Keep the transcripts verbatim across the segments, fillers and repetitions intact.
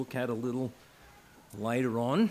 look at a little later on.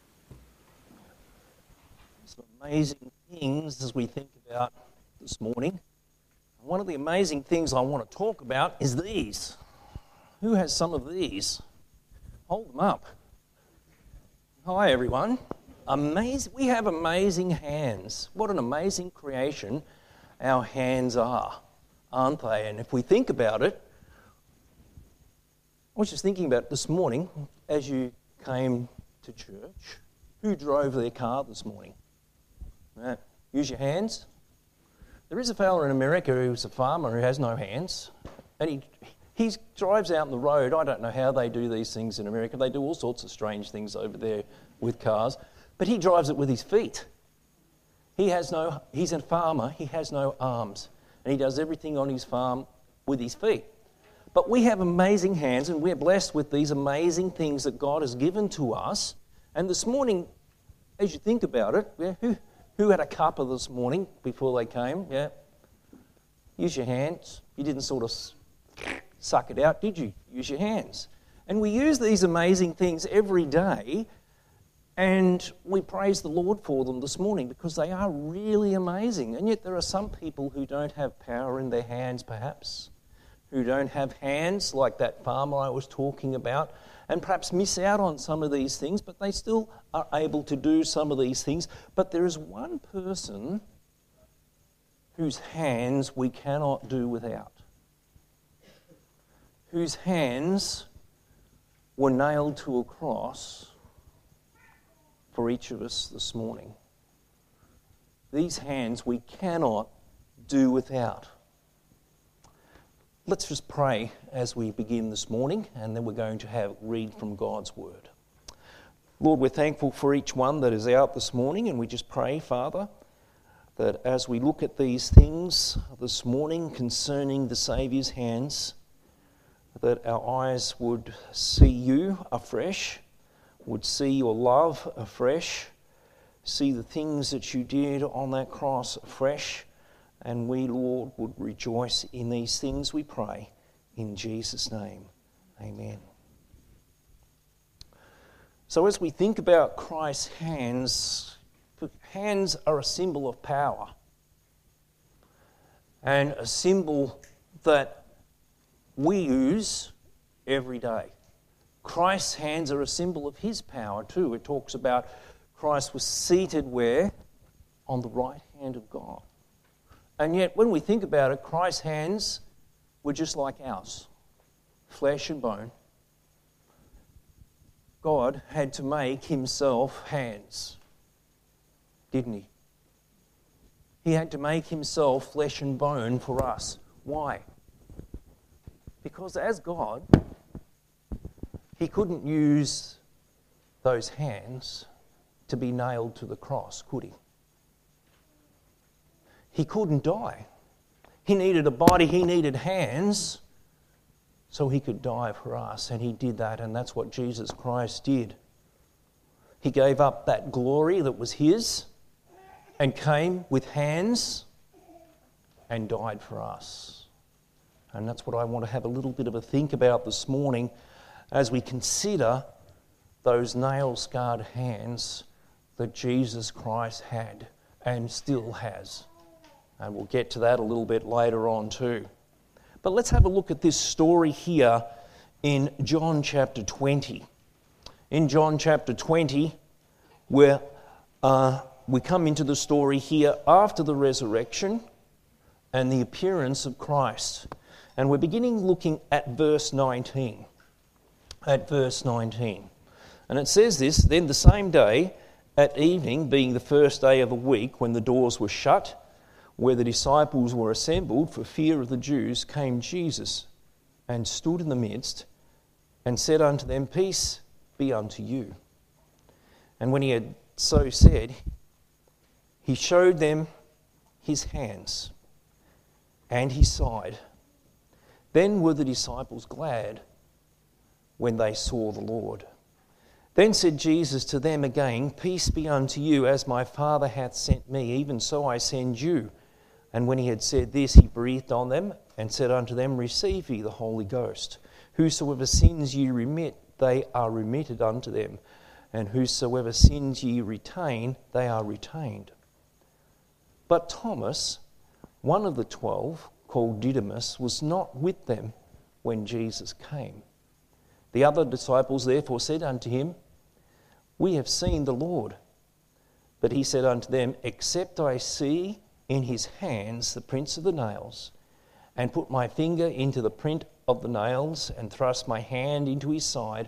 Some amazing things as we think about this morning. One of the amazing things I want to talk about is these. Who has some of these? Hold them up. Hi everyone. Amazing. We have amazing hands. What an amazing creation our hands are, aren't they? And if we think about it, I was just thinking about this morning, as you came to church, who drove their car this morning? Right. Use your hands. There is a fella in America who's a farmer who has no hands, and he he drives out on the road. I don't know how they do these things in America. They do all sorts of strange things over there with cars, but he drives it with his feet. He has no. He's a farmer. He has no arms, and he does everything on his farm with his feet. But we have amazing hands, and we're blessed with these amazing things that God has given to us. And this morning, as you think about it, yeah, who who had a cuppa this morning before they came? Yeah, use your hands. You didn't sort of suck it out, did you? Use your hands. And we use these amazing things every day, and we praise the Lord for them this morning because they are really amazing. And yet there are some people who don't have power in their hands, perhaps, who don't have hands like that farmer I was talking about, and perhaps miss out on some of these things, but they still are able to do some of these things. But there is one person whose hands we cannot do without, whose hands were nailed to a cross for each of us this morning. These hands we cannot do without. Let's just pray as we begin this morning, and then we're going to have read from God's Word. Lord, we're thankful for each one that is out this morning, and we just pray, Father, that as we look at these things this morning concerning the Saviour's hands, that our eyes would see you afresh, would see your love afresh, see the things that you did on that cross afresh. And we, Lord, would rejoice in these things, we pray, in Jesus' name. Amen. So as we think about Christ's hands, hands are a symbol of power, and a symbol that we use every day. Christ's hands are a symbol of his power too. It talks about Christ was seated where? On the right hand of God. And yet, when we think about it, Christ's hands were just like ours, flesh and bone. God had to make himself hands, didn't he? He had to make himself flesh and bone for us. Why? Because as God, he couldn't use those hands to be nailed to the cross, could he? He couldn't die. He needed a body, he needed hands, so he could die for us. And he did that, and that's what Jesus Christ did. He gave up that glory that was his and came with hands and died for us. And that's what I want to have a little bit of a think about this morning as we consider those nail-scarred hands that Jesus Christ had and still has. And we'll get to that a little bit later on too. But let's have a look at this story here in John chapter twenty. In John chapter twenty, where uh, we come into the story here after the resurrection and the appearance of Christ. And we're beginning looking at verse nineteen. At verse nineteen. And it says this, "Then the same day at evening, being the first day of the week, when the doors were shut, where the disciples were assembled for fear of the Jews, came Jesus and stood in the midst and said unto them, Peace be unto you. And when he had so said, he showed them his hands and his side. Then were the disciples glad when they saw the Lord. Then said Jesus to them again, Peace be unto you, as my Father hath sent me, even so I send you. And when he had said this, he breathed on them and said unto them, Receive ye the Holy Ghost. Whosoever sins ye remit, they are remitted unto them. And whosoever sins ye retain, they are retained. But Thomas, one of the twelve, called Didymus, was not with them when Jesus came. The other disciples therefore said unto him, We have seen the Lord. But he said unto them, Except I see in his hands the prints of the nails, and put my finger into the print of the nails, and thrust my hand into his side,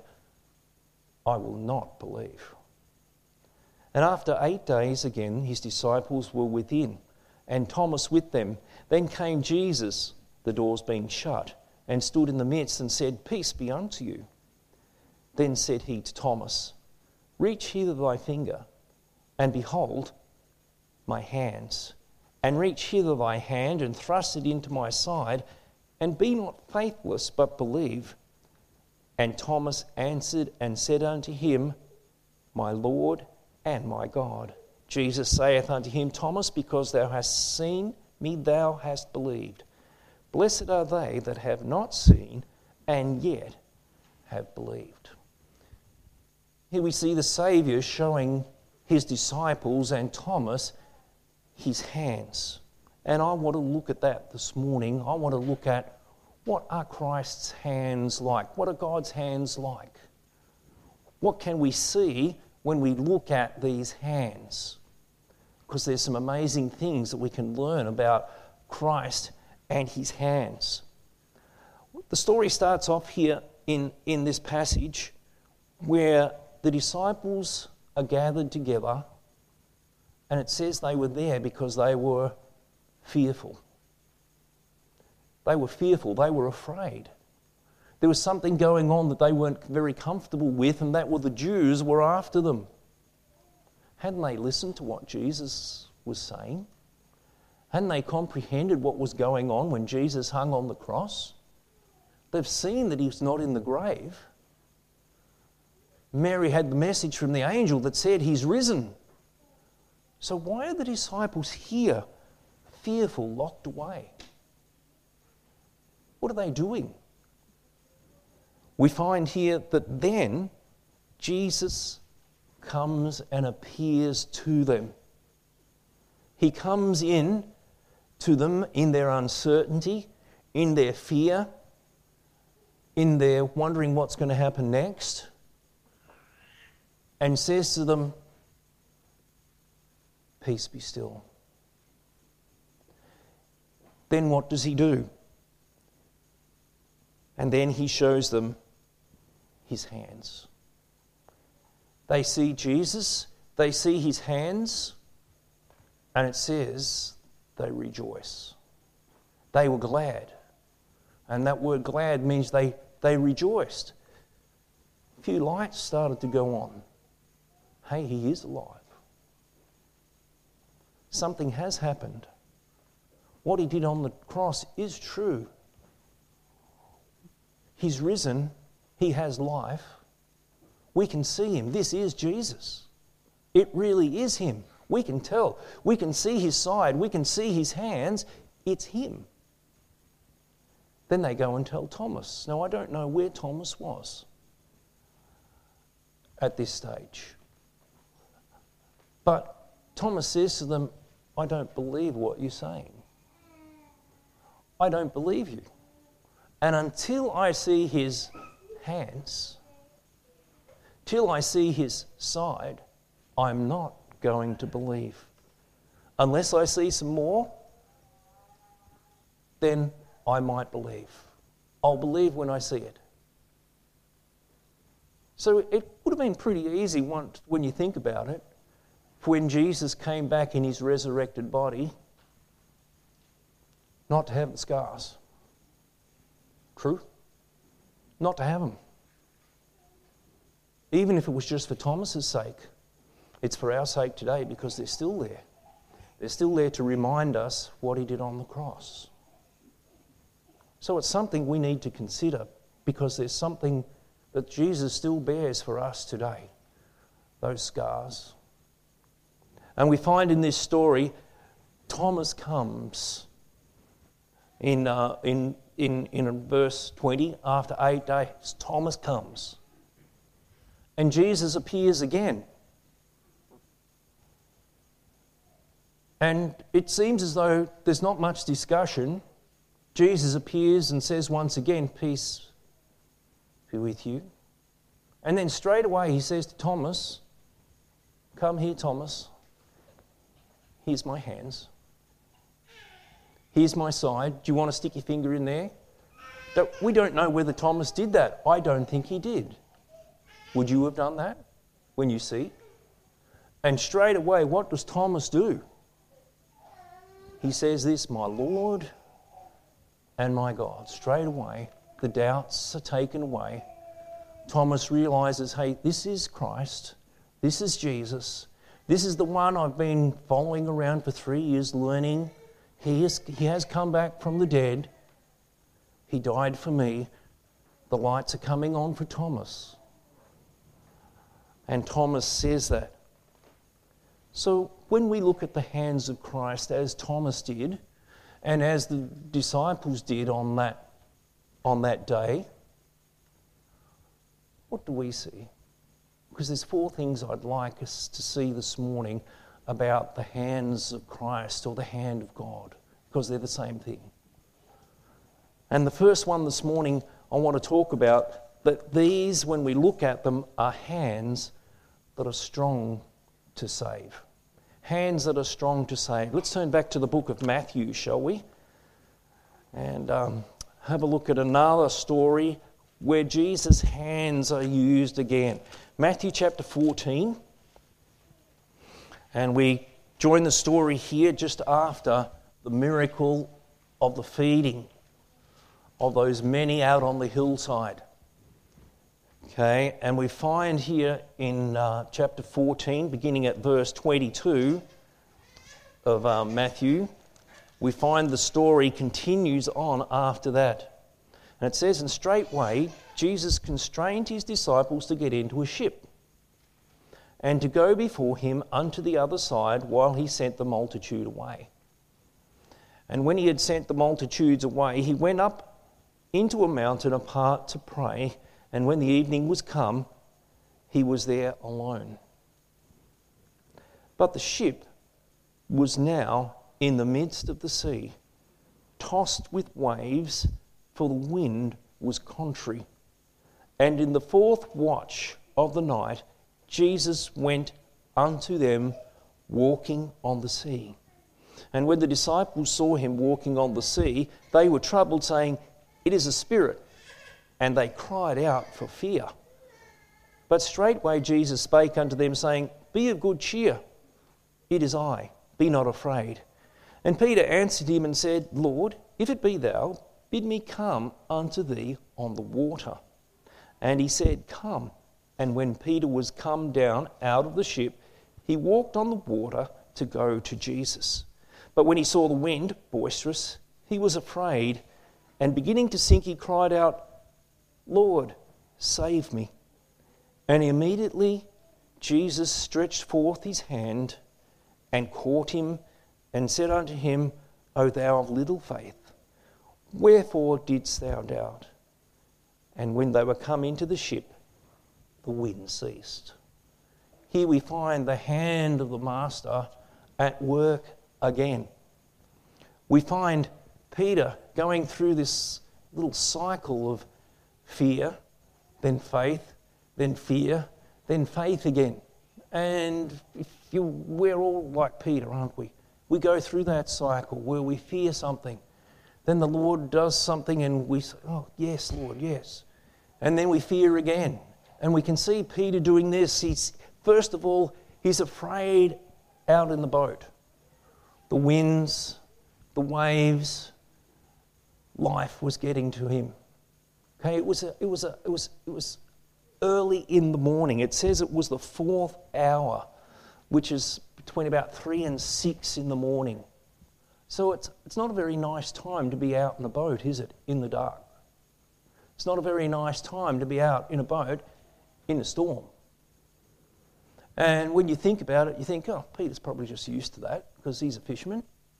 I will not believe. And after eight days again his disciples were within, and Thomas with them. Then came Jesus, the doors being shut, and stood in the midst, and said, Peace be unto you. Then said he to Thomas, Reach hither thy finger, and behold my hands, and reach hither thy hand, and thrust it into my side, and be not faithless, but believe. And Thomas answered and said unto him, My Lord and my God. Jesus saith unto him, Thomas, because thou hast seen me, thou hast believed. Blessed are they that have not seen, and yet have believed. Here we see the Saviour showing his disciples and Thomas his hands. And I want to look at that this morning. I want to look at, what are Christ's hands like? What are God's hands like? What can we see when we look at these hands? Because there's some amazing things that we can learn about Christ and his hands. The story starts off here in, in this passage where the disciples are gathered together, and it says they were there because they were fearful. They were fearful, they were afraid. There was something going on that they weren't very comfortable with, and that were the Jews were after them. Hadn't they listened to what Jesus was saying? Hadn't they comprehended what was going on when Jesus hung on the cross? They've seen that he's not in the grave. Mary had the message from the angel that said he's risen. So why are the disciples here, fearful, locked away? What are they doing? We find here that then Jesus comes and appears to them. He comes in to them in their uncertainty, in their fear, in their wondering what's going to happen next, and says to them, Peace be still. Then what does he do? And then he shows them his hands. They see Jesus, they see his hands, and it says they rejoice. They were glad. And that word glad means they, they rejoiced. A few lights started to go on. Hey, he is alive. Something has happened. What he did on the cross is true. He's risen. He has life. We can see him. This is Jesus. It really is him. We can tell. We can see his side. We can see his hands. It's him. Then they go and tell Thomas. Now, I don't know where Thomas was at this stage. But Thomas says to them, I don't believe what you're saying. I don't believe you. And until I see his hands, till I see his side, I'm not going to believe. Unless I see some more, then I might believe. I'll believe when I see it. So it would have been pretty easy once, when you think about it, when Jesus came back in his resurrected body, not to have the scars. True? Not to have them. Even if it was just for Thomas's sake, it's for our sake today because they're still there. They're still there to remind us what he did on the cross. So it's something we need to consider because there's something that Jesus still bears for us today, those scars. And we find in this story, Thomas comes in, uh, in, in, in verse twenty, after eight days, Thomas comes. And Jesus appears again. And it seems as though there's not much discussion. Jesus appears and says once again, peace be with you. And then straight away he says to Thomas, come here, Thomas. Here's my hands. Here's my side. Do you want to stick your finger in there? We don't know whether Thomas did that. I don't think he did. Would you have done that when you see? And straight away, what does Thomas do? He says this, my Lord and my God. Straight away, the doubts are taken away. Thomas realizes, hey, this is Christ. This is Jesus. This is the one I've been following around for three years, learning. He, is, he has come back from the dead. He died for me. The lights are coming on for Thomas. And Thomas says that. So when we look at the hands of Christ as Thomas did, and as the disciples did on that, on that day, what do we see? Because there's four things I'd like us to see this morning about the hands of Christ or the hand of God, because they're the same thing. And the first one this morning I want to talk about, that these, when we look at them, are hands that are strong to save. Hands that are strong to save. Let's turn back to the book of Matthew, shall we? And um, have a look at another story where Jesus' hands are used again. Matthew chapter fourteen. And we join the story here just after the miracle of the feeding of those many out on the hillside. Okay, and we find here in uh, chapter fourteen, beginning at verse twenty-two of uh, Matthew, we find the story continues on after that. And it says, and straightway Jesus constrained his disciples to get into a ship and to go before him unto the other side while he sent the multitude away. And when he had sent the multitudes away, he went up into a mountain apart to pray. And when the evening was come, he was there alone. But the ship was now in the midst of the sea, tossed with waves, for the wind was contrary. And in the fourth watch of the night, Jesus went unto them walking on the sea. And when the disciples saw him walking on the sea, they were troubled, saying, it is a spirit. And they cried out for fear. But straightway Jesus spake unto them, saying, be of good cheer, it is I, be not afraid. And Peter answered him and said, Lord, if it be thou, bid me come unto thee on the water. And he said, come. And when Peter was come down out of the ship, he walked on the water to go to Jesus. But when he saw the wind boisterous, he was afraid, and beginning to sink, he cried out, Lord, save me. And immediately Jesus stretched forth his hand and caught him and said unto him, O thou of little faith, wherefore didst thou doubt? And when they were come into the ship, the wind ceased. Here we find the hand of the Master at work again. We find Peter going through this little cycle of fear, then faith, then fear, then faith again. And if you, we're all like Peter, aren't we? We go through that cycle where we fear something. Then the Lord does something and we say, oh, yes, Lord, yes. And then we fear again. And we can see Peter doing this. He's, first of all, he's afraid out in the boat. The winds, the waves, life was getting to him. Okay, it was a, it was a, it was it was early in the morning. It says it was the fourth hour, which is between about three and six in the morning. So it's it's not a very nice time to be out in a boat, is it? In the dark. It's not a very nice time to be out in a boat in a storm. And when you think about it, you think, oh, Peter's probably just used to that because he's a fisherman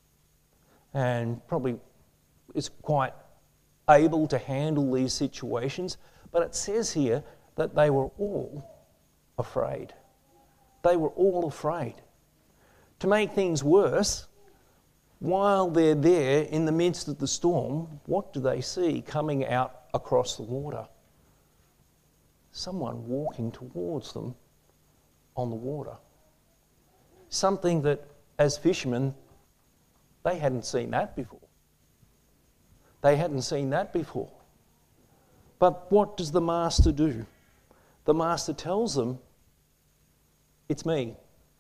and probably is quite able to handle these situations. But it says here that they were all afraid. They were all afraid. To make things worse, while they're there in the midst of the storm, what do they see coming out across the water? Someone walking towards them on the water. Something that, as fishermen, they hadn't seen that before. They hadn't seen that before. But what does the master do? The master tells them, it's me.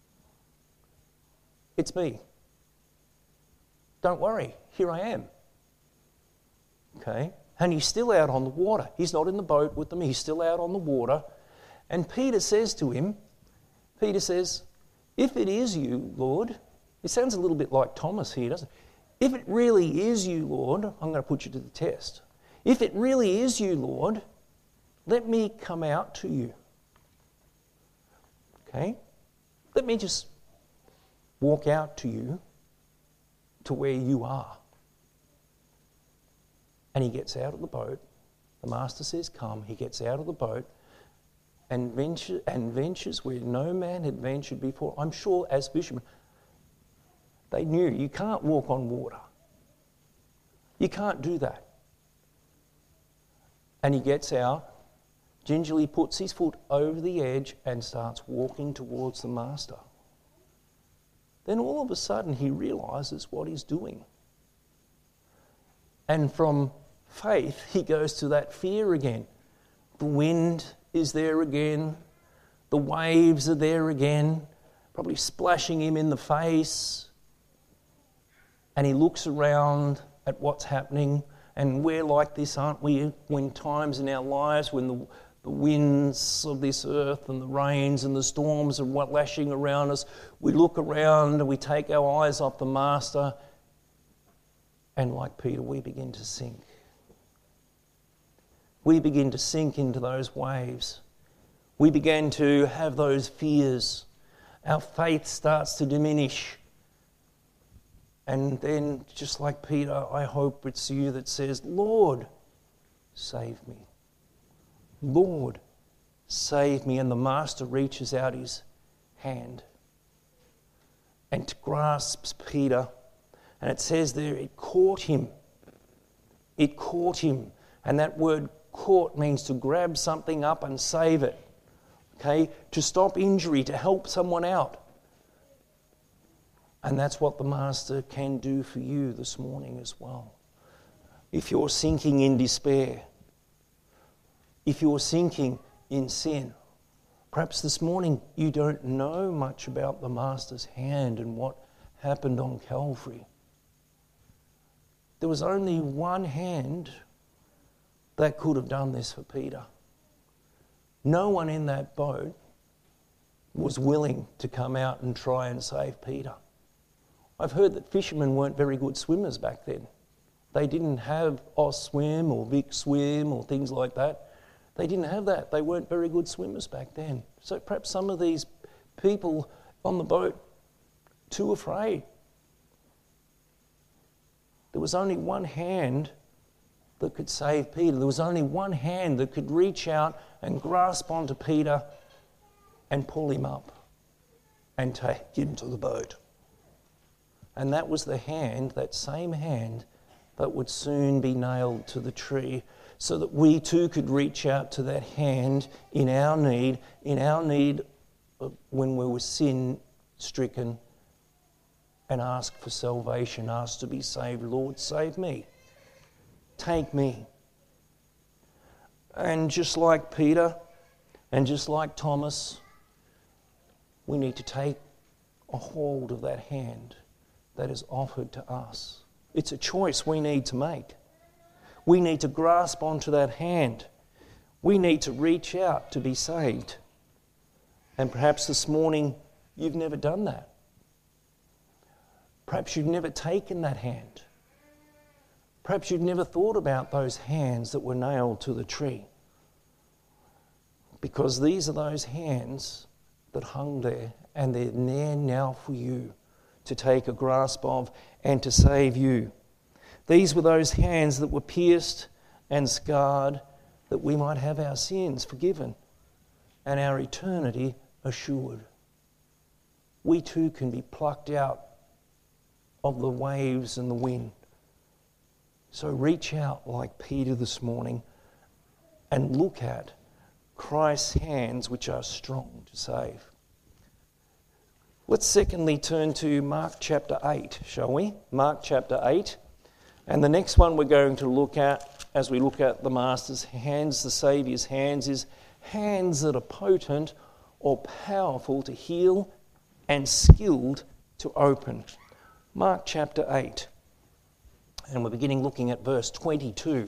It's me. Don't worry, here I am. Okay? And he's still out on the water. He's not in the boat with them, he's still out on the water. And Peter says to him, Peter says, if it is you, Lord, it sounds a little bit like Thomas here, doesn't it? If it really is you, Lord, I'm going to put you to the test. If it really is you, Lord, let me come out to you. Okay? Let me just walk out to you, to where you are. And he gets out of the boat. The master says, come. He gets out of the boat and, venture, and ventures where no man had ventured before. I'm sure as fishermen, they knew you can't walk on water. You can't do that. And he gets out, gingerly puts his foot over the edge and starts walking towards the master. Then all of a sudden he realises what he's doing. And from faith he goes to that fear again. The wind is there again. The waves are there again, probably splashing him in the face. And he looks around at what's happening. And we're like this, aren't we, when times in our lives when the The winds of this earth and the rains and the storms are lashing around us. We look around and we take our eyes off the master, and like Peter, we begin to sink. We begin to sink into those waves. We begin to have those fears. Our faith starts to diminish. And then, just like Peter, I hope it's you that says, Lord, save me. Lord, save me. And the master reaches out his hand and grasps Peter. And it says there, it caught him. It caught him. And that word caught means to grab something up and save it. Okay? To stop injury, to help someone out. And that's what the master can do for you this morning as well. If you're sinking in despair, if you're sinking in sin, perhaps this morning you don't know much about the Master's hand and what happened on Calvary. There was only one hand that could have done this for Peter. No one in that boat was willing to come out and try and save Peter. I've heard that fishermen weren't very good swimmers back then. They didn't have Oswim or Vic Swim or things like that. They didn't have that. They weren't very good swimmers back then. So perhaps some of these people on the boat, too afraid. There was only one hand that could save Peter. There was only one hand that could reach out and grasp onto Peter and pull him up and take him to the boat. And that was the hand, that same hand, that would soon be nailed to the tree, so that we too could reach out to that hand in our need, in our need of when we were sin-stricken, and ask for salvation, ask to be saved. Lord, save me. Take me. And just like Peter, and just like Thomas, we need to take a hold of that hand that is offered to us. It's a choice we need to make. We need to grasp onto that hand. We need to reach out to be saved. And perhaps this morning you've never done that. Perhaps you've never taken that hand. Perhaps you've never thought about those hands that were nailed to the tree. Because these are those hands that hung there, and they're there now for you to take a grasp of and to save you. These were those hands that were pierced and scarred, that we might have our sins forgiven. and our eternity assured. We too can be plucked out of the waves and the wind. So reach out like Peter this morning and look at Christ's hands, which are strong to save. Let's secondly turn to Mark chapter eight, shall we? Mark chapter eight. And the next one we're going to look at, as we look at the Master's hands, the Saviour's hands, is hands that are potent or powerful to heal and skilled to open. Mark chapter eight. And we're beginning looking at verse twenty-two.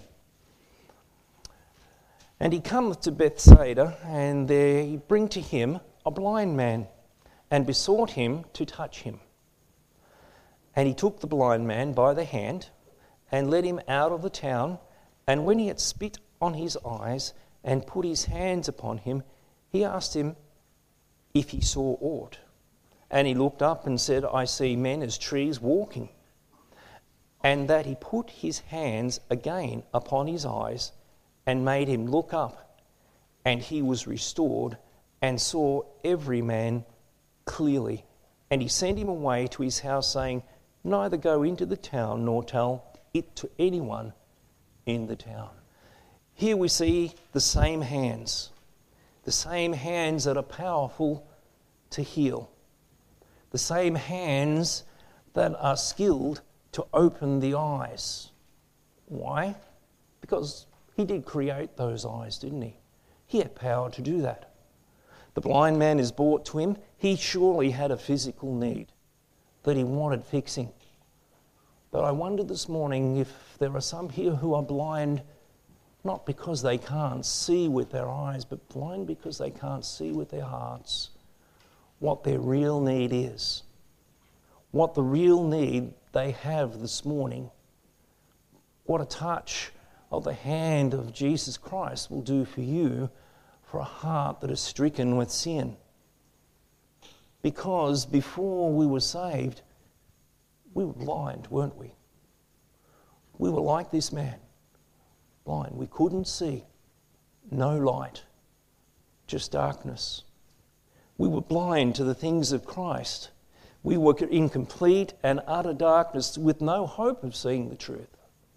And he cometh to Bethsaida, and there he bring to him a blind man, and besought him to touch him. And he took the blind man by the hand, and led him out of the town. And when he had spit on his eyes, and put his hands upon him, he asked him if he saw aught. And he looked up and said, I see men as trees walking. And that he put his hands again upon his eyes, and made him look up, and he was restored, and saw every man clearly. And he sent him away to his house, saying, neither go into the town, nor tell it to anyone in the town. Here we see the same hands, the same hands that are powerful to heal, the same hands that are skilled to open the eyes. Why? Because he did create those eyes, didn't he? He had power to do that. The blind man is brought to him. He surely had a physical need that he wanted fixing. But I wonder this morning if there are some here who are blind, not because they can't see with their eyes, but blind because they can't see with their hearts what their real need is, what the real need they have this morning, what a touch of the hand of Jesus Christ will do for you for a heart that is stricken with sin. Because before we were saved, we were blind, weren't we? We were like this man, blind. We couldn't see, no light, just darkness. We were blind to the things of Christ. We were in complete and utter darkness with no hope of seeing the truth.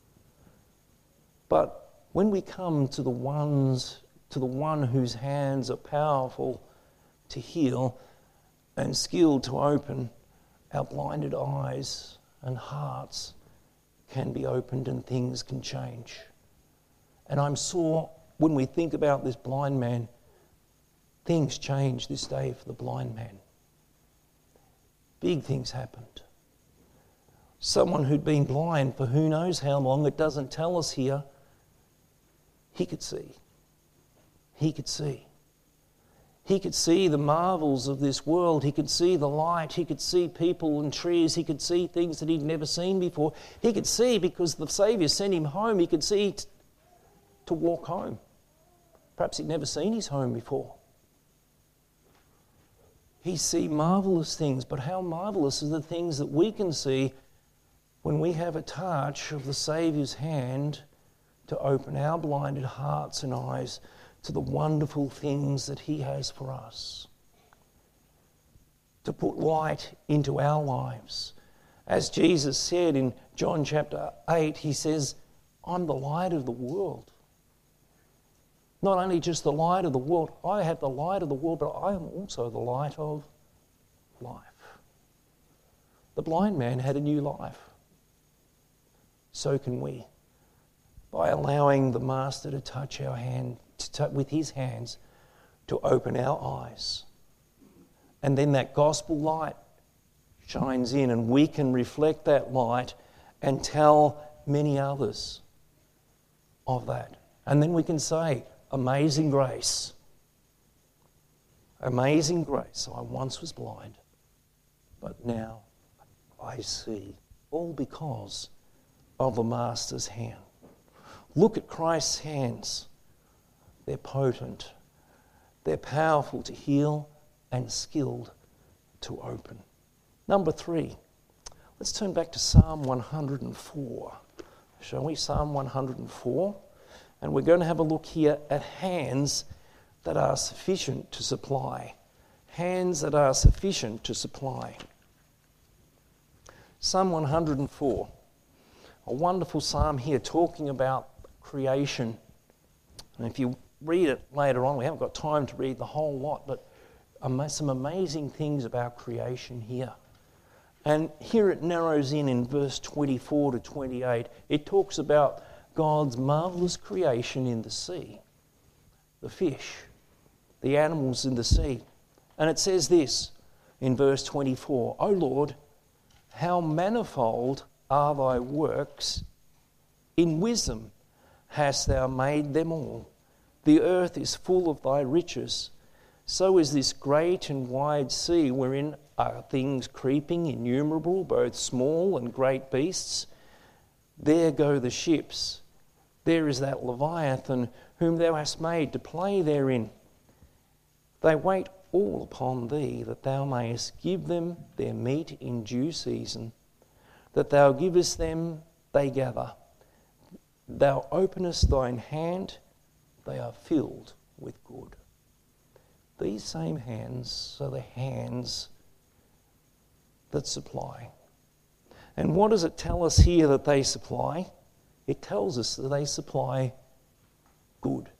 But when we come to the ones, to the one whose hands are powerful to heal and skilled to open, our blinded eyes and hearts can be opened and things can change. And I'm sure when we think about this blind man, things changed this day for the blind man. Big things happened. Someone who'd been blind for who knows how long, it doesn't tell us here, he could see. He could see. He could see the marvels of this world. He could see the light. He could see people and trees. He could see things that he'd never seen before. He could see because the Saviour sent him home. He could see t- to walk home. Perhaps he'd never seen his home before. He see marvellous things, but how marvellous are the things that we can see when we have a touch of the Saviour's hand to open our blinded hearts and eyes to the wonderful things that he has for us, to put light into our lives. As Jesus said in John chapter eight, he says, I'm the light of the world. Not only just the light of the world, I have the light of the world, but I am also the light of life. The blind man had a new life. So can we, by allowing the Master to touch our hand, to touch with his hands, to open our eyes. And then that gospel light shines in, and we can reflect that light and tell many others of that. And then we can say, amazing grace. Amazing grace. I once was blind, but now I see. All because of the Master's hand. Look at Christ's hands. They're potent. They're powerful to heal and skilled to open. Number three, let's turn back to Psalm one hundred four. Shall we? Psalm one hundred four. And we're going to have a look here at hands that are sufficient to supply. Hands that are sufficient to supply. Psalm one hundred four, a wonderful psalm here talking about creation. And if you read it later on, we haven't got time to read the whole lot, but some amazing things about creation here. And here it narrows in in verse twenty-four to twenty-eight. It talks about God's marvellous creation in the sea, the fish, the animals in the sea. And it says this in verse twenty-four, O Lord, how manifold are thy works, in wisdom hast thou made them all. The earth is full of thy riches. So is this great and wide sea, wherein are things creeping innumerable, both small and great beasts. There go the ships. There is that Leviathan, whom thou hast made to play therein. They wait all upon thee, that thou mayest give them their meat in due season. That thou givest them, they gather. Thou openest thine hand, they are filled with good. These same hands are the hands that supply. And what does it tell us here that they supply? It tells us that they supply good.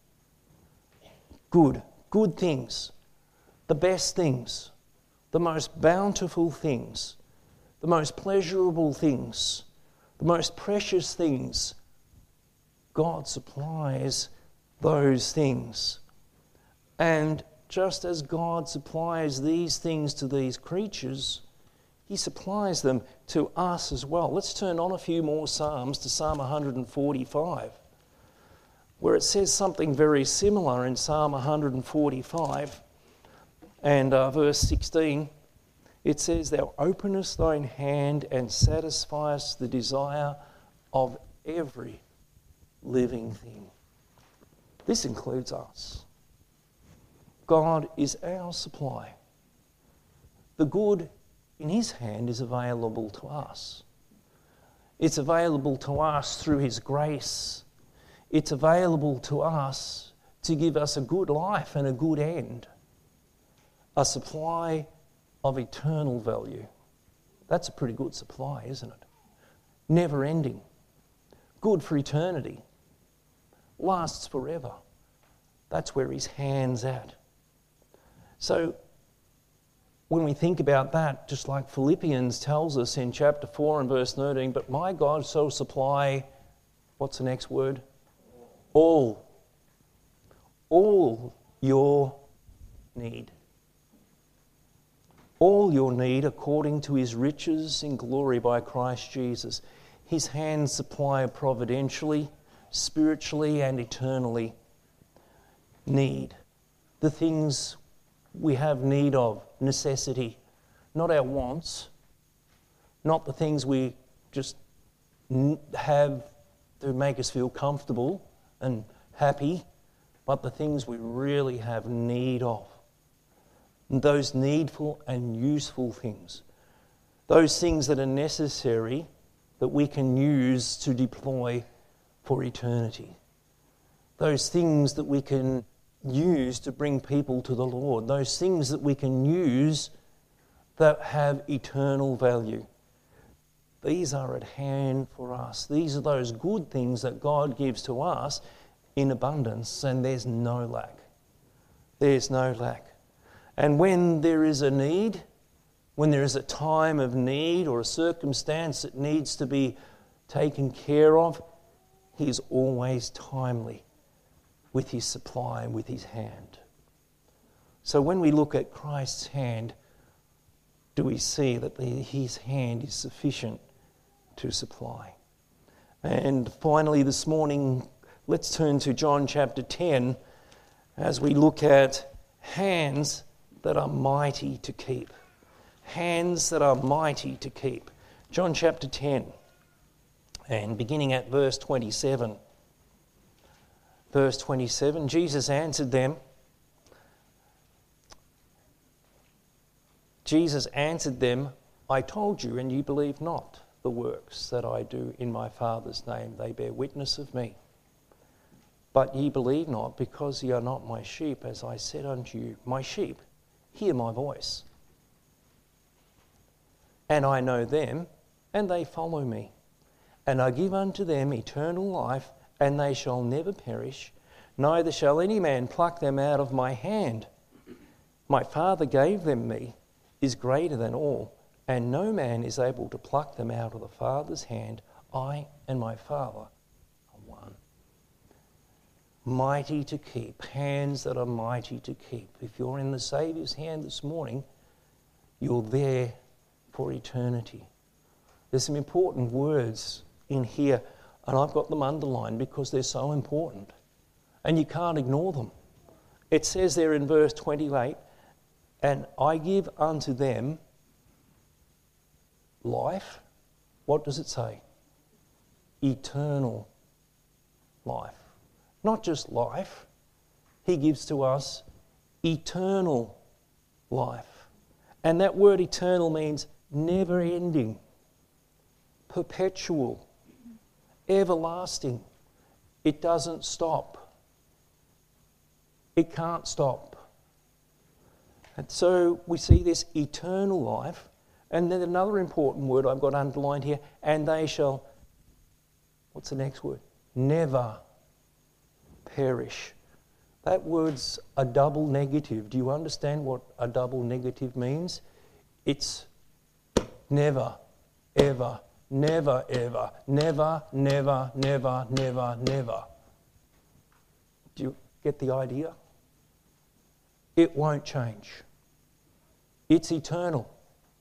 Good. Good things. The best things. The most bountiful things. The most pleasurable things. The most precious things. God supplies those things. And just as God supplies these things to these creatures, he supplies them to us as well. Let's turn on a few more Psalms to Psalm one hundred forty-five, where it says something very similar in Psalm one hundred forty-five and uh, verse sixteen. It says, Thou openest thine hand and satisfiest the desire of every living thing. This includes us. God is our supply. The good in his hand is available to us. It's available to us through his grace. It's available to us to give us a good life and a good end. A supply of eternal value. That's a pretty good supply, isn't it? Never ending. Good for eternity. Lasts forever. That's where his hand's at. So, when we think about that, just like Philippians tells us in chapter four and verse thirteen, but my God so supply, what's the next word? All. All your need. All your need according to his riches in glory by Christ Jesus. His hands supply providentially, spiritually and eternally need. The things we have need of, necessity, not our wants, not the things we just have to make us feel comfortable and happy, but the things we really have need of. And those needful and useful things, those things that are necessary that we can use to deploy for eternity, those things that we can use to bring people to the Lord, those things that we can use that have eternal value. These are at hand for us. These are those good things that God gives to us in abundance, and there's no lack. There's no lack. And when there is a need, when there is a time of need or a circumstance that needs to be taken care of, he is always timely with his supply and with his hand. So when we look at Christ's hand, do we see that the, his hand is sufficient to supply? And finally this morning, let's turn to John chapter ten as we look at hands that are mighty to keep. Hands that are mighty to keep. John chapter ten, and beginning at verse twenty-seven. Verse twenty-seven, Jesus answered them. Jesus answered them, I told you, and you believe not. The works that I do in my Father's name, they bear witness of me. But ye believe not, because ye are not my sheep, as I said unto you. My sheep hear my voice. And I know them, and they follow me. And I give unto them eternal life, and they shall never perish, neither shall any man pluck them out of my hand. My Father gave them me, is greater than all, and no man is able to pluck them out of the Father's hand. I and my Father are one. Mighty to keep, hands that are mighty to keep. If you're in the Saviour's hand this morning, you're there for eternity. There's some important words in here, and I've got them underlined because they're so important, and you can't ignore them. It says there in verse twenty-eight, and I give unto them life. What does it say? Eternal life. Not just life. He gives to us eternal life. And that word eternal means never ending, perpetual, everlasting. It doesn't stop. It can't stop. And so we see this eternal life. And then another important word I've got underlined here, and they shall, what's the next word? Never perish. That word's a double negative. Do you understand what a double negative means? It's never, ever, never, ever, never, never, never, never, never. Do you get the idea? It won't change. It's eternal.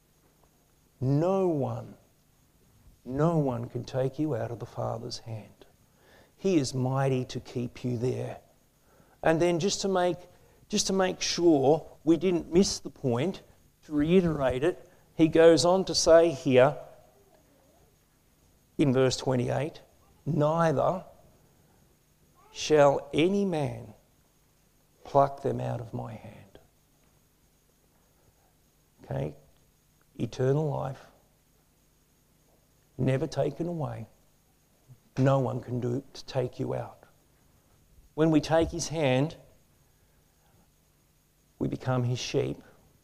No one, no one can take you out of the Father's hand. He is mighty to keep you there. And then just to make, just to make sure we didn't miss the point, to reiterate it, he goes on to say here in verse twenty-eight, neither shall any man pluck them out of my hand. Okay? Eternal life, never taken away. No one can do to take you out. When we take his hand, we become his sheep,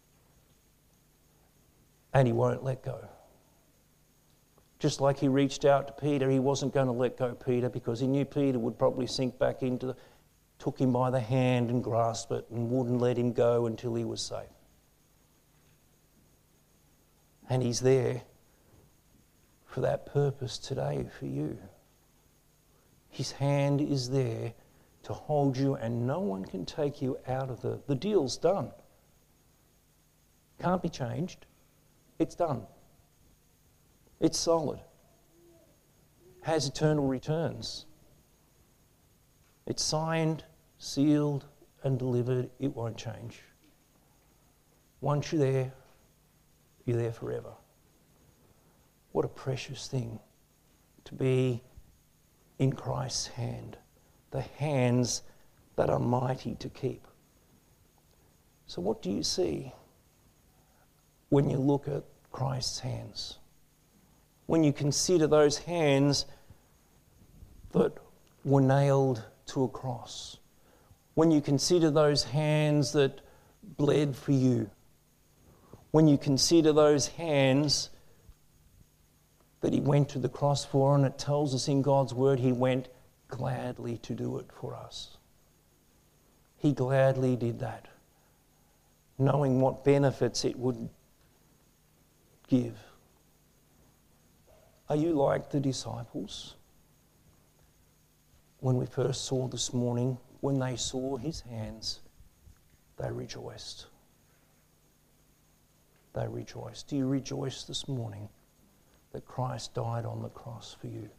and he won't let go. Just like he reached out to Peter, he wasn't going to let go Peter because he knew Peter would probably sink back into the, took him by the hand and grasped it and wouldn't let him go until he was safe. And he's there for that purpose today for you. His hand is there to hold you, and no one can take you out of the... The deal's done. Can't be changed. It's done. It's solid. Has eternal returns. It's signed, sealed, and delivered. It won't change. Once you're there, you're there forever. What a precious thing to be in Christ's hand, the hands that are mighty to keep. So what do you see when you look at Christ's hands? When you consider those hands that were nailed to a cross? When you consider those hands that bled for you? When you consider those hands that he went to the cross for, and it tells us in God's word he went gladly to do it for us. He gladly did that, knowing what benefits it would give. Are you like the disciples? When we first saw this morning, when they saw his hands, they rejoiced. They rejoiced. Do you rejoice this morning that Christ died on the cross for you?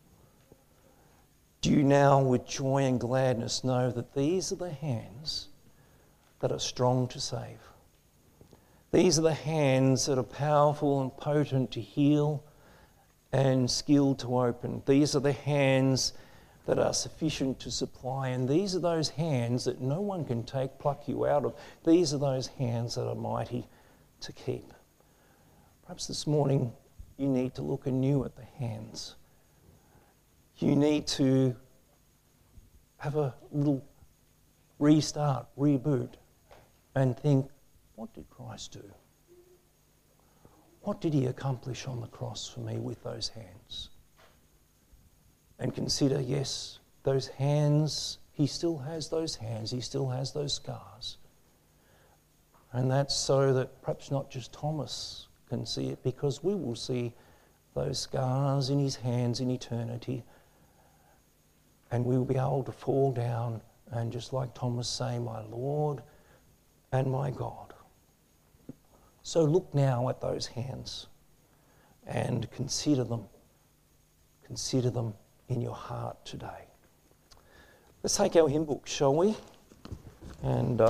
Do you now, with joy and gladness, know that these are the hands that are strong to save? These are the hands that are powerful and potent to heal and skilled to open. These are the hands that are sufficient to supply, and these are those hands that no one can take, pluck you out of. These are those hands that are mighty to keep. Perhaps this morning you need to look anew at the hands. You need to have a little restart, reboot, and think, what did Christ do? What did he accomplish on the cross for me with those hands? And consider, yes, those hands, he still has those hands, he still has those scars. And that's so that perhaps not just Thomas can see it, because we will see those scars in his hands in eternity. And we will be able to fall down and just like Thomas say, my Lord and my God. So look now at those hands and consider them. Consider them in your heart today. Let's take our hymn book, shall we? And uh,